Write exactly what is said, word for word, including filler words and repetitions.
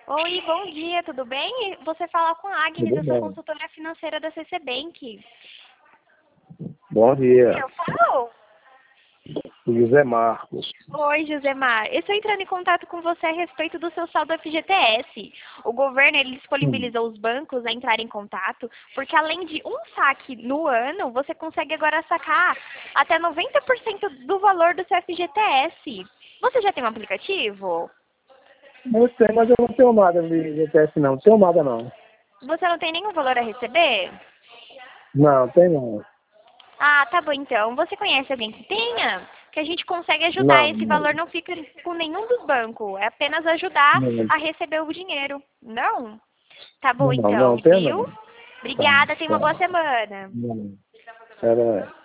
Oi, bom dia, tudo bem? Você fala com a Agnes, Tudo eu sou bem. consultora financeira da C C Bank. Bom dia, Eu falo? o José Marcos. Oi, Josemar. Eu estou entrando em contato com você a respeito do seu saldo F G T S. O governo ele Hum. disponibilizou os bancos a entrar em contato, porque além de um saque no ano, você consegue agora sacar até noventa por cento do valor do seu F G T S. Você já tem um aplicativo? Eu sei, mas eu não tenho nada de G T S não. Não tenho nada não. Você não tem nenhum valor a receber? Não, tem não. Ah, tá bom então. Você conhece alguém que tenha? Que a gente consegue ajudar. Não, Esse não. valor não fica com nenhum dos bancos. É apenas ajudar Não, a receber o dinheiro. Não? Tá bom não, não então, tem viu? não. Tá, Obrigada, tenha uma boa tá. semana. Não. Era...